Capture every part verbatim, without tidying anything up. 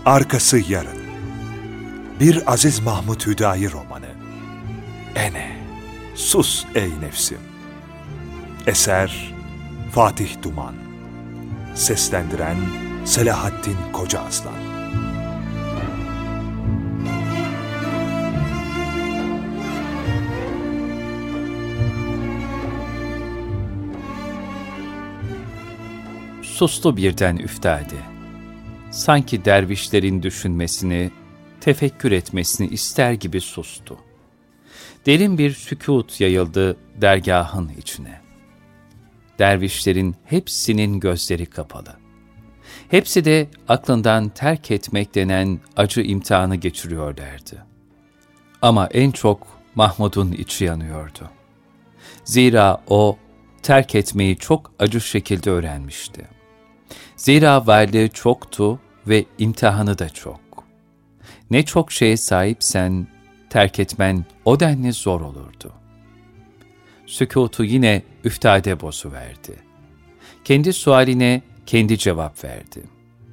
Arkası yarın. Bir Aziz Mahmut Hüdayi romanı. Ene, sus ey nefsim. Eser Fatih Duman. Seslendiren Selahattin Kocaaslan. Sustu birden üftade. Sanki dervişlerin düşünmesini, tefekkür etmesini ister gibi sustu. Derin bir sükût yayıldı dergahın içine. Dervişlerin hepsinin gözleri kapalı. Hepsi de aklından terk etmek denen acı imtihanı geçiriyorlardı. Ama en çok Mahmud'un içi yanıyordu. Zira o, terk etmeyi çok acı şekilde öğrenmişti. Zira varlığı çoktu ve imtihanı da çok. Ne çok şeye sahipsen, terk etmen o denli zor olurdu. Sükûtu yine üftade bozuverdi. Kendi sualine kendi cevap verdi.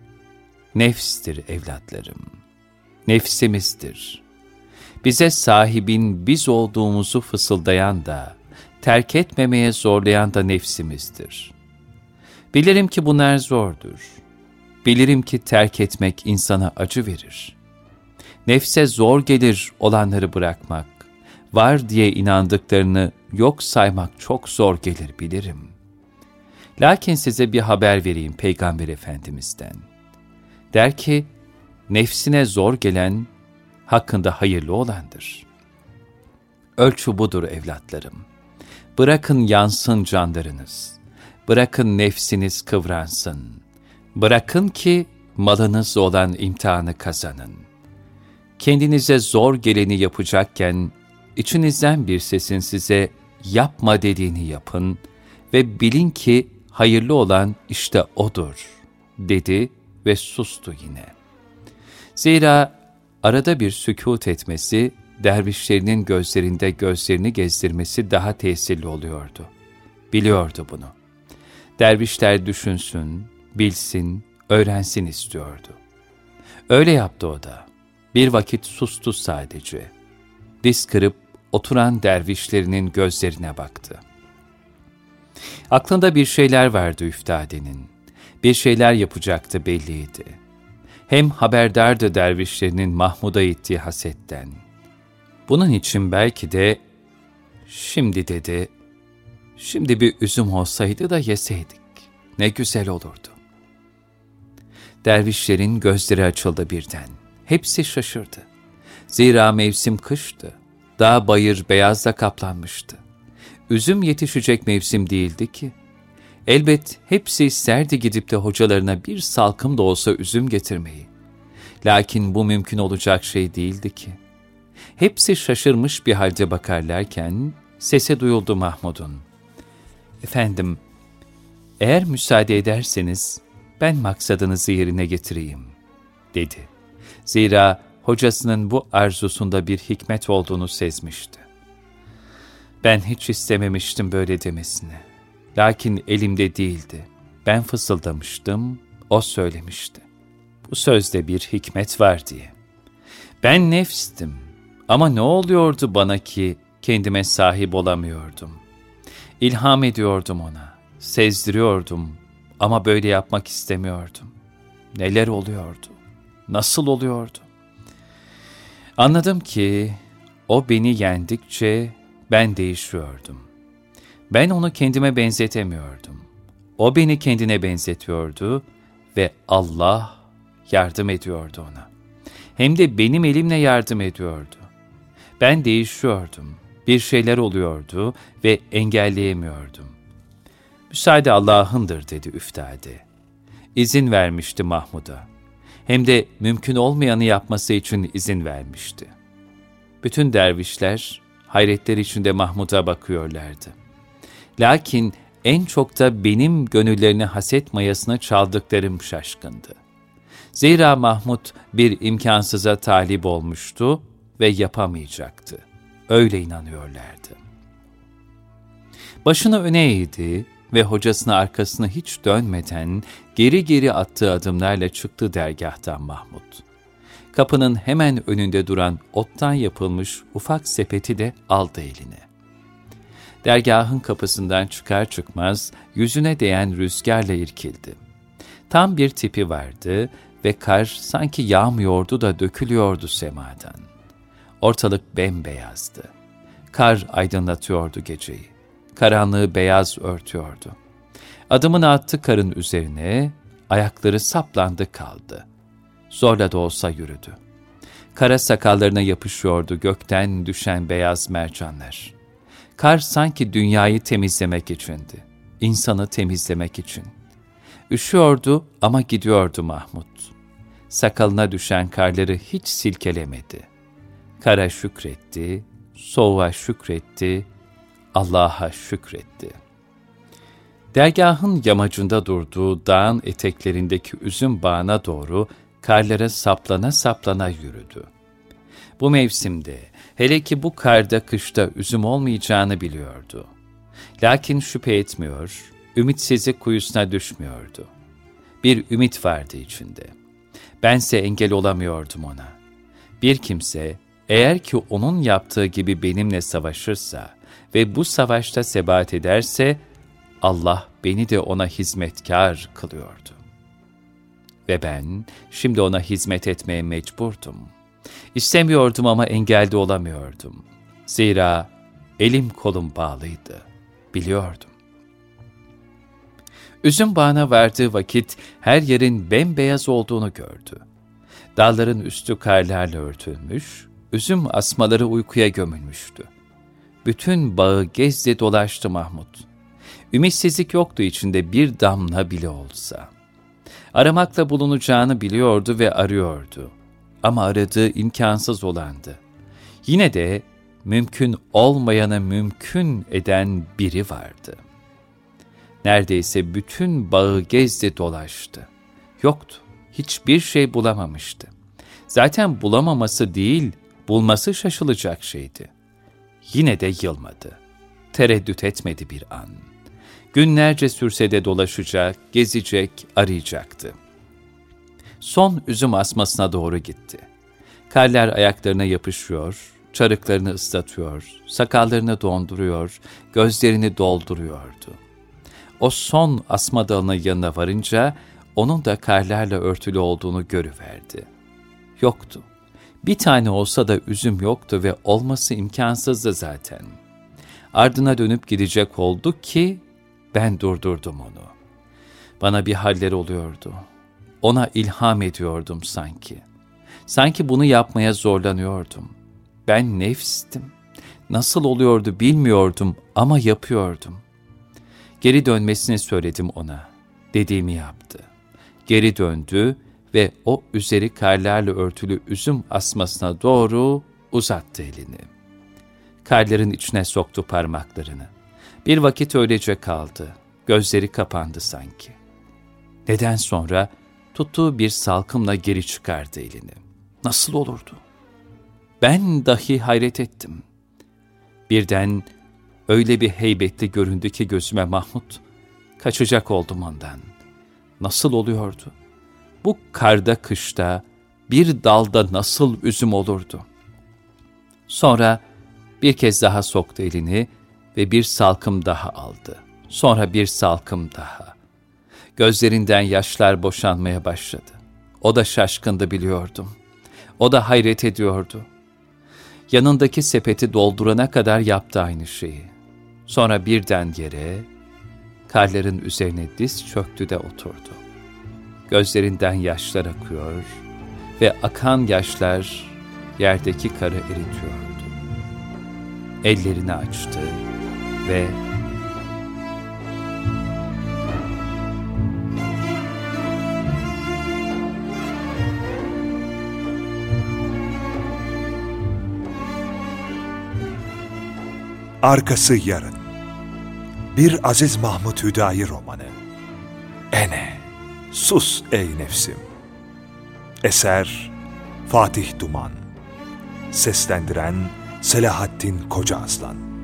Nefstir evlatlarım, nefsimizdir. Bize sahibin biz olduğumuzu fısıldayan da, terk etmemeye zorlayan da nefsimizdir. Bilirim ki bunlar zordur. Bilirim ki terk etmek insana acı verir. Nefse zor gelir olanları bırakmak, var diye inandıklarını yok saymak çok zor gelir bilirim. Lakin size bir haber vereyim Peygamber Efendimiz'den. Der ki, nefsine zor gelen, hakkında hayırlı olandır. Ölçü budur evlatlarım. Bırakın yansın canlarınız. Bırakın nefsiniz kıvransın. Bırakın ki malınız olan imtihanı kazanın. Kendinize zor geleni yapacakken, içinizden bir sesin size yapma dediğini yapın ve bilin ki hayırlı olan işte odur, dedi ve sustu yine. Zira arada bir sükût etmesi, dervişlerinin gözlerinde gözlerini gezdirmesi daha tesirli oluyordu. Biliyordu bunu. Dervişler düşünsün, bilsin, öğrensin istiyordu. Öyle yaptı o da. Bir vakit sustu sadece. Diz kırıp oturan dervişlerinin gözlerine baktı. Aklında bir şeyler vardı üftadenin. Bir şeyler yapacaktı belliydi. Hem haberdardı dervişlerinin Mahmud'a ettiği hasetten. Bunun için belki de, şimdi dedi, şimdi bir üzüm olsaydı da yeseydik, ne güzel olurdu. Dervişlerin gözleri açıldı birden. Hepsi şaşırdı. Zira mevsim kıştı. Dağ bayır beyazla kaplanmıştı. Üzüm yetişecek mevsim değildi ki. Elbet hepsi isterdi gidip de hocalarına bir salkım da olsa üzüm getirmeyi. Lakin bu mümkün olacak şey değildi ki. Hepsi şaşırmış bir halde bakarlarken sesi duyuldu Mahmud'un. Efendim, eğer müsaade ederseniz ben maksadınızı yerine getireyim, dedi. Zira hocasının bu arzusunda bir hikmet olduğunu sezmişti. Ben hiç istememiştim böyle demesini. Lakin elimde değildi. Ben fısıldamıştım, o söylemişti. Bu sözde bir hikmet var diye. Ben nefstim ama ne oluyordu bana ki kendime sahip olamıyordum. İlham ediyordum ona, sezdiriyordum ama böyle yapmak istemiyordum. Neler oluyordu, nasıl oluyordu? Anladım ki o beni yendikçe ben değişiyordum. Ben onu kendime benzetemiyordum. O beni kendine benzetiyordu ve Allah yardım ediyordu ona. Hem de benim elimle yardım ediyordu. Ben değişiyordum. Bir şeyler oluyordu ve engelleyemiyordum. Müsaade Allah'ındır dedi üftade. İzin vermişti Mahmud'a. Hem de mümkün olmayanı yapması için izin vermişti. Bütün dervişler hayretler içinde Mahmud'a bakıyorlardı. Lakin en çok da benim gönüllerini haset mayasına çaldıklarım şaşkındı. Zira Mahmud bir imkansıza talip olmuştu ve yapamayacaktı. Öyle inanıyorlardı. Başını öne eğdi ve hocasına arkasını hiç dönmeden geri geri attığı adımlarla çıktı dergâhtan Mahmud. Kapının hemen önünde duran ottan yapılmış ufak sepeti de aldı eline. Dergâhın kapısından çıkar çıkmaz yüzüne değen rüzgarla irkildi. Tam bir tipi vardı ve kar sanki yağmıyordu da dökülüyordu semadan. Ortalık bembeyazdı. Kar aydınlatıyordu geceyi. Karanlığı beyaz örtüyordu. Adımını attı karın üzerine, ayakları saplandı kaldı. Zorla da olsa yürüdü. Kara sakallarına yapışıyordu gökten düşen beyaz mercanlar. Kar sanki dünyayı temizlemek içindi. İnsanı temizlemek için. Üşüyordu ama gidiyordu Mahmud. Sakalına düşen karları hiç silkelemedi. Kara şükretti, soğuğa şükretti, Allah'a şükretti. Dergâhın yamacında durduğu dağın eteklerindeki üzüm bağına doğru karlara saplana saplana yürüdü. Bu mevsimde, hele ki bu karda kışta üzüm olmayacağını biliyordu. Lakin şüphe etmiyor, ümitsizlik kuyusuna düşmüyordu. Bir ümit vardı içinde. Bense engel olamıyordum ona. Bir kimse, eğer ki onun yaptığı gibi benimle savaşırsa ve bu savaşta sebat ederse, Allah beni de ona hizmetkar kılıyordu. Ve ben şimdi ona hizmet etmeye mecburdum. İstemiyordum ama engelde olamıyordum. Zira elim kolum bağlıydı, biliyordum. Üzüm bağına vardığı vakit her yerin bembeyaz olduğunu gördü. Dalların üstü karlarla örtülmüş, üzüm asmaları uykuya gömülmüştü. Bütün bağı gezdi dolaştı Mahmud. Ümitsizlik yoktu içinde bir damla bile olsa. Aramakla bulunacağını biliyordu ve arıyordu. Ama aradığı imkansız olandı. Yine de mümkün olmayanı mümkün eden biri vardı. Neredeyse bütün bağı gezdi dolaştı. Yoktu, hiçbir şey bulamamıştı. Zaten bulamaması değil, bulması şaşılacak şeydi. Yine de yılmadı. Tereddüt etmedi bir an. Günlerce sürse de dolaşacak, gezecek, arayacaktı. Son üzüm asmasına doğru gitti. Karlar ayaklarına yapışıyor, çarıklarını ıslatıyor, sakallarını donduruyor, gözlerini dolduruyordu. O son asma dalının yanına varınca, onun da karlarla örtülü olduğunu görüverdi. Yoktu. Bir tane olsa da üzüm yoktu ve olması imkansızdı zaten. Ardına dönüp gidecek oldu ki, ben durdurdum onu. Bana bir haller oluyordu. Ona ilham ediyordum sanki. Sanki bunu yapmaya zorlanıyordum. Ben nefstim. Nasıl oluyordu bilmiyordum ama yapıyordum. Geri dönmesini söyledim ona. Dediğimi yaptı. Geri döndü ve o üzeri karlarla örtülü üzüm asmasına doğru uzattı elini. Karların içine soktu parmaklarını. Bir vakit öylece kaldı. Gözleri kapandı sanki. Neden sonra tuttuğu bir salkımla geri çıkardı elini. Nasıl olurdu? Ben dahi hayret ettim. Birden öyle bir heybetli göründü ki gözüme Mahmud. Kaçacak oldum ondan. Nasıl oluyordu? Bu karda kışta bir dalda nasıl üzüm olurdu? Sonra bir kez daha soktu elini ve bir salkım daha aldı. Sonra bir salkım daha. Gözlerinden yaşlar boşanmaya başladı. O da şaşkındı biliyordum. O da hayret ediyordu. Yanındaki sepeti doldurana kadar yaptı aynı şeyi. Sonra birden yere, karların üzerine diz çöktü de oturdu. Gözlerinden yaşlar akıyor ve akan yaşlar yerdeki karı eritiyordu. Ellerini açtı ve Arkası yarın. Bir Aziz Mahmud Hüdayi romanı. Ene, sus ey nefsim. Eser Fatih Duman. Seslendiren Selahattin Kocaaslan.